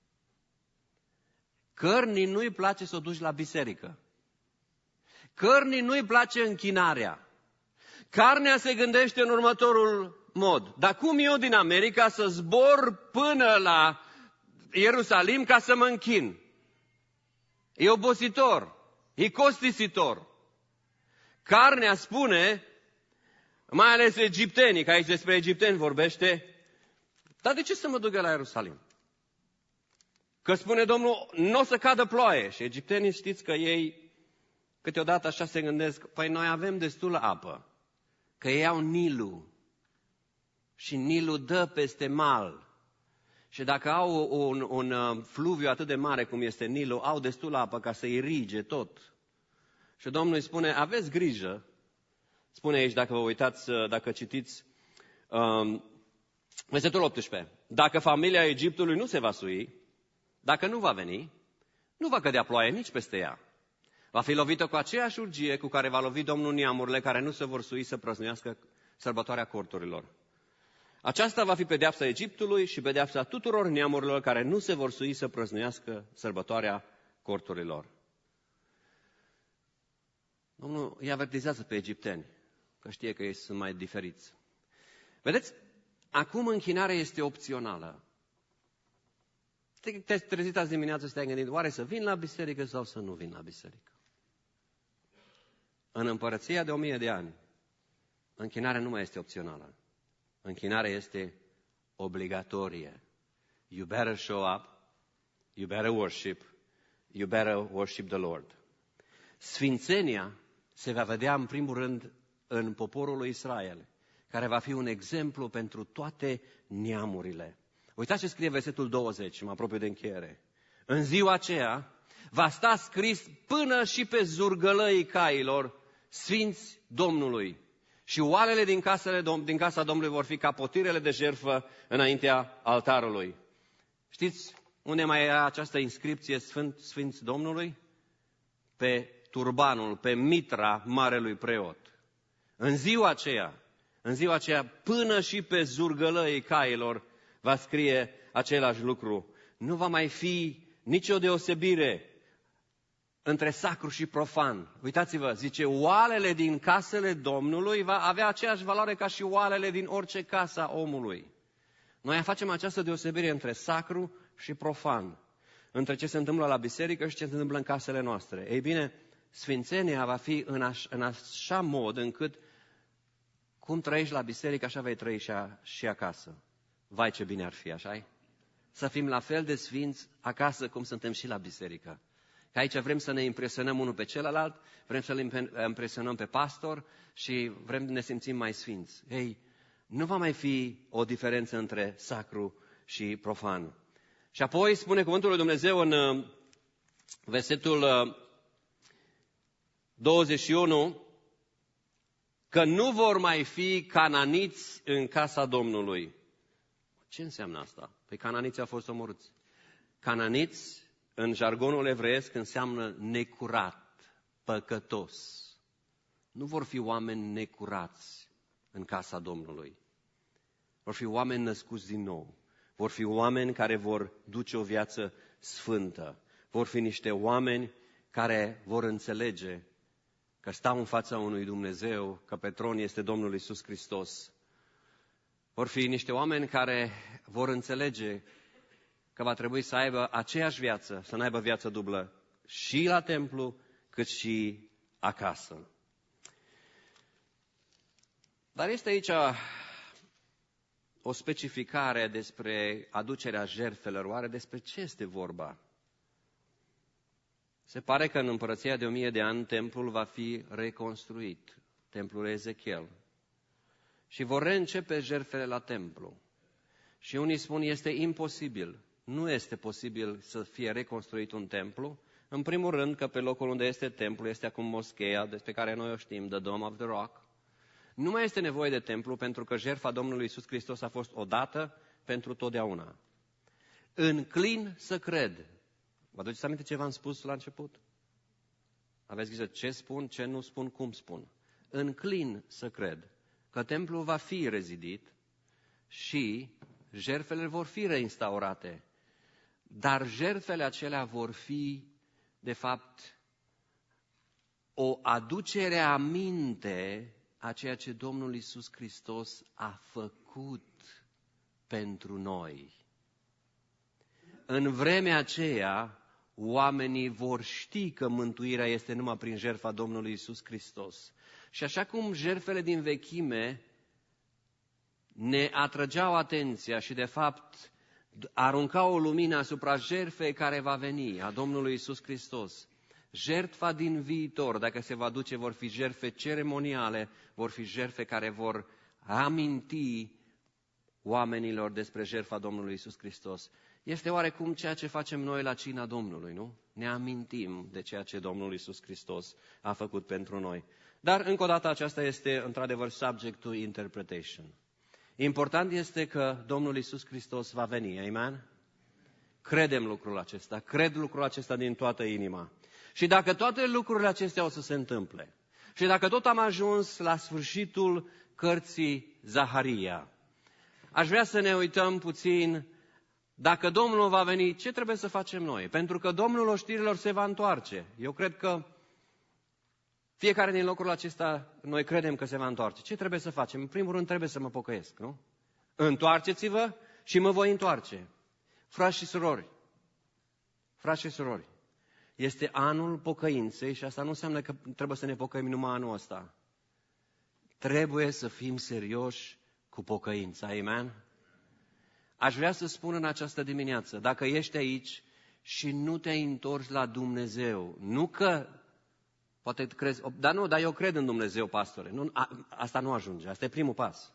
Cărnii nu-i place să o duci la biserică. Cărnii nu-i place închinarea. Carnea se gândește în următorul mod: dar cum eu din America să zbor până la Ierusalim ca să mă închin? E obositor, e costisitor. Carnea spune, mai ales egiptenii, că aici despre egipteni vorbește, dar de ce să mă duc la Ierusalim? Că spune Domnul, nu o să cadă ploaie. Și egiptenii știți că ei câteodată așa se gândesc, păi noi avem destulă apă, că ei au Nilul. și Nilul dă peste mal. Și dacă au un, un fluviu atât de mare cum este Nilul, au destul apă ca să irige tot. Și Domnul îi spune, aveți grijă, spune aici, dacă vă uitați, dacă citiți, um, versetul optsprezece, dacă familia Egiptului nu se va sui, dacă nu va veni, nu va cădea ploaie nici peste ea. Va fi lovită cu aceeași urgie cu care va lovi Domnul neamurile care nu se vor sui să prăznuiască sărbătoarea corturilor. Aceasta va fi pedeapsa Egiptului și pedeapsa tuturor neamurilor care nu se vor sui să prăznuiască sărbătoarea corturilor. Domnul îi avertizează pe egipteni, că știe că ei sunt mai diferiți. Vedeți, acum închinarea este opțională. Te-ai trezit azi dimineață și te-ai gândit, oare să vin la biserică sau să nu vin la biserică? În împărăția de o mie de ani, închinarea nu mai este opțională. Închinarea este obligatorie. You better show up, you better worship, you better worship the Lord. Sfințenia se va vedea în primul rând în poporul lui Israel, care va fi un exemplu pentru toate neamurile. Uitați ce scrie versetul douăzeci, mă apropiu de încheiere. În ziua aceea va sta scris până și pe zurgălăii cailor, sfinți Domnului. Și oalele din, casele, din casa Domnului vor fi ca potirele de jertfă înaintea altarului. Știți unde mai era această inscripție Sfânt, Sfinți Domnului? Pe turbanul, pe mitra marelui preot. În ziua aceea, în ziua aceea, până și pe zurgălăii cailor va scrie același lucru. Nu va mai fi nicio deosebire între sacru și profan. Uitați-vă, zice, oalele din casele Domnului va avea aceeași valoare ca și oalele din orice casă a omului. Noi facem această deosebire între sacru și profan, între ce se întâmplă la biserică și ce se întâmplă în casele noastre. Ei bine, sfințenia va fi în, aș, în așa mod încât cum trăiești la biserică, așa vei trăi și, a, și acasă. Vai, ce bine ar fi, așa-i? Să fim la fel de sfinți acasă cum suntem și la biserică. Că aici vrem să ne impresionăm unul pe celălalt, vrem să-l impresionăm pe pastor și vrem să ne simțim mai sfinți. Ei, nu va mai fi o diferență între sacru și profan. Și apoi spune cuvântul lui Dumnezeu în versetul douăzeci și unu că nu vor mai fi cananiți în casa Domnului. Ce înseamnă asta? Păi cananiții au fost omorâți. Cananiți, în jargonul evreiesc, înseamnă necurat, păcătos. Nu vor fi oameni necurați în casa Domnului. Vor fi oameni născuți din nou. Vor fi oameni care vor duce o viață sfântă. Vor fi niște oameni care vor înțelege că stau în fața unui Dumnezeu, că pe tron este Domnul Iisus Hristos. Vor fi niște oameni care vor înțelege că va trebui să aibă aceeași viață, să n-aibă viață dublă și la templu, cât și acasă. Dar este aici o specificare despre aducerea jertfelor. Oare despre ce este vorba? Se pare că în împărăția de o mie de ani templul va fi reconstruit, templul Ezechiel. Și vor reîncepe jertfele la templu. Și unii spun este imposibil. Nu este posibil să fie reconstruit un templu. În primul rând că pe locul unde este templu este acum moscheea, despre care noi o știm, The Dome of the Rock. Nu mai este nevoie de templu pentru că jertfa Domnului Iisus Hristos a fost odată pentru totdeauna. Înclin să cred. Vă aduceți aminte ce v-am spus la început? Aveți grijă ce spun, ce nu spun, cum spun. Înclin să cred că templul va fi rezidit și jertfele vor fi reinstaurate. Dar jertfele acelea vor fi, de fapt, o aducere aminte a ceea ce Domnul Iisus Hristos a făcut pentru noi. În vremea aceea, oamenii vor ști că mântuirea este numai prin jertfa Domnului Iisus Hristos. Și așa cum jertfele din vechime ne atrăgeau atenția și, de fapt, aruncau o lumină asupra jertfei care va veni, a Domnului Iisus Hristos, jertfa din viitor, dacă se va duce, vor fi jertfe ceremoniale, vor fi jertfe care vor aminti oamenilor despre jertfa Domnului Iisus Hristos. Este oarecum ceea ce facem noi la cina Domnului, nu? Ne amintim de ceea ce Domnul Iisus Hristos a făcut pentru noi. Dar, încă o dată, aceasta este, într-adevăr, subject to interpretation. Important este că Domnul Iisus Hristos va veni, amen? Credem lucrul acesta, cred lucrul acesta din toată inima. Și dacă toate lucrurile acestea o să se întâmple, și dacă tot am ajuns la sfârșitul cărții Zaharia, aș vrea să ne uităm puțin, dacă Domnul va veni, ce trebuie să facem noi? Pentru că Domnul oștirilor se va întoarce. Eu cred că fiecare din locul acesta, noi credem că se va întoarce. Ce trebuie să facem? În primul rând trebuie să mă pocăiesc, nu? Întoarceți-vă și mă voi întoarce. Frați și surori, frați și surori, este anul pocăinței și asta nu înseamnă că trebuie să ne pocăim numai anul ăsta. Trebuie să fim serioși cu pocăința, amen? Aș vrea să spun în această dimineață, dacă ești aici și nu te-ai întors la Dumnezeu, nu că, poate crezi, dar nu, dar eu cred în Dumnezeu, pastore, nu, a, asta nu ajunge, asta e primul pas.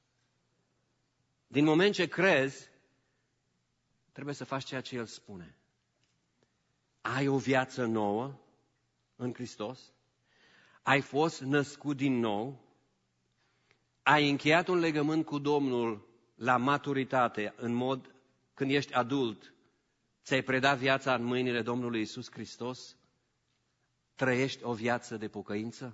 Din moment ce crezi, trebuie să faci ceea ce El spune. Ai o viață nouă în Hristos, ai fost născut din nou, ai încheiat un legământ cu Domnul la maturitate, în mod, când ești adult, ți-ai predat viața în mâinile Domnului Iisus Hristos, trăiești o viață de pocăință?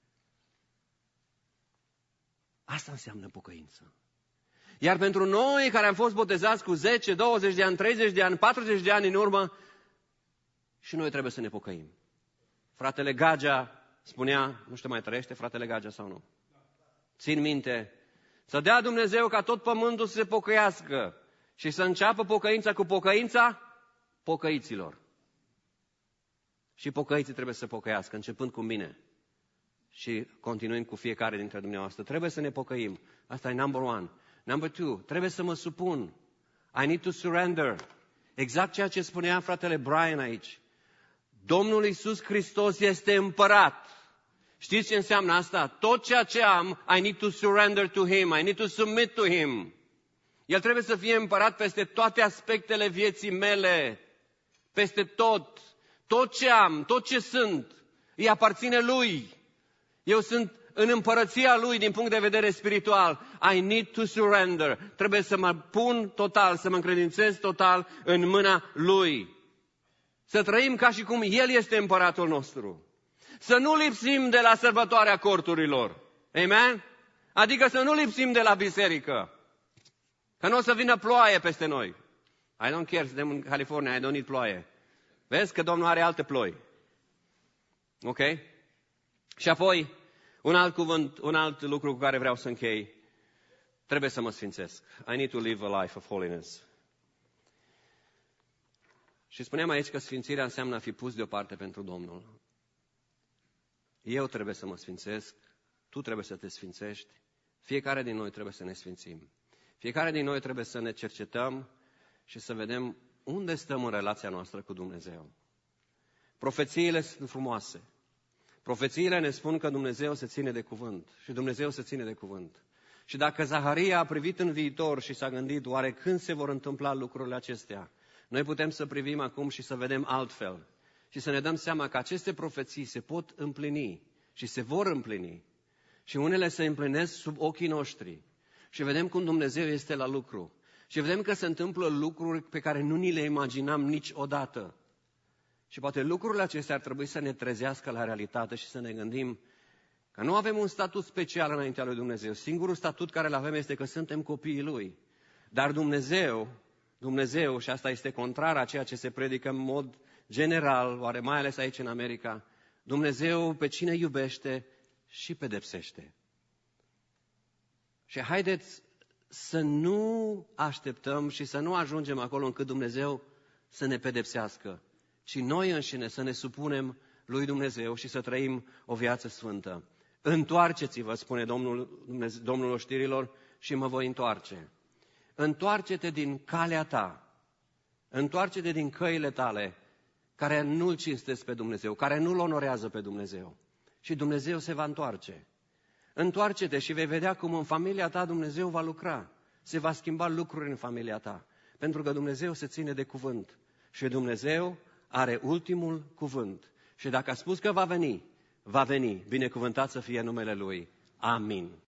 Asta înseamnă pocăință. Iar pentru noi care am fost botezați cu zece, douăzeci de ani, treizeci de ani, patruzeci de ani în urmă, și noi trebuie să ne pocăim. Fratele Gagea spunea, nu știu mai trăiește fratele Gagea sau nu? Țin minte, să dea Dumnezeu ca tot pământul să se pocăiască și să înceapă pocăința cu pocăința pocăiților. Și pocăiții trebuie să se pocăiască, începând cu mine și continuând cu fiecare dintre dumneavoastră. Trebuie să ne pocăim. Asta e number one. Number two, trebuie să mă supun. I need to surrender. Exact ceea ce spunea fratele Brian aici. Domnul Iisus Hristos este împărat. Știți ce înseamnă asta? Tot ceea ce am, I need to surrender to Him. I need to submit to Him. El trebuie să fie împărat peste toate aspectele vieții mele. Peste tot. Tot ce am, tot ce sunt, îi aparține Lui. Eu sunt în împărăția Lui din punct de vedere spiritual. I need to surrender. Trebuie să mă pun total, să mă încredințez total în mâna Lui. Să trăim ca și cum El este împăratul nostru. Să nu lipsim de la sărbătoarea corturilor. Amen? Adică să nu lipsim de la biserică. Că nu o să vină ploaie peste noi. I don't care, suntem în California, I don't need ploaie. Vezi că Domnul are alte ploi. Ok? Și apoi, un alt cuvânt, un alt lucru cu care vreau să închei. Trebuie să mă sfințesc. I need to live a life of holiness. Și spuneam aici că sfințirea înseamnă a fi pus deoparte pentru Domnul. Eu trebuie să mă sfințesc, tu trebuie să te sfințești, fiecare din noi trebuie să ne sfințim. Fiecare din noi trebuie să ne cercetăm și să vedem unde stăm în relația noastră cu Dumnezeu. Profețiile sunt frumoase. Profețiile ne spun că Dumnezeu se ține de cuvânt și Dumnezeu se ține de cuvânt. Și dacă Zaharia a privit în viitor și s-a gândit oare când se vor întâmpla lucrurile acestea, noi putem să privim acum și să vedem altfel și să ne dăm seama că aceste profeții se pot împlini și se vor împlini și unele se împlinesc sub ochii noștri și vedem cum Dumnezeu este la lucru și vedem că se întâmplă lucruri pe care nu ni le imaginam niciodată. Și poate lucrurile acestea ar trebui să ne trezească la realitate și să ne gândim că nu avem un statut special înaintea lui Dumnezeu. Singurul statut care îl avem este că suntem copiii Lui. Dar Dumnezeu, Dumnezeu, și asta este contrar a ceea ce se predică în mod general, oare mai ales aici în America, Dumnezeu pe cine iubește și pedepsește. Și haideți să nu așteptăm și să nu ajungem acolo încât Dumnezeu să ne pedepsească, ci noi înșine să ne supunem lui Dumnezeu și să trăim o viață sfântă. Întoarceți-vă, spune Domnul, Dumnezeu, Domnul oștirilor, și mă voi întoarce. Întoarce-te din calea ta, întoarce-te din căile tale, care nu-L cinstesc pe Dumnezeu, care nu-L onorează pe Dumnezeu. Și Dumnezeu se va întoarce. Întoarce-te și vei vedea cum în familia ta Dumnezeu va lucra. se va schimba lucruri în familia ta. Pentru că Dumnezeu se ține de cuvânt și Dumnezeu are ultimul cuvânt. Și dacă a spus că va veni, va veni. Binecuvântat să fie numele Lui. Amin.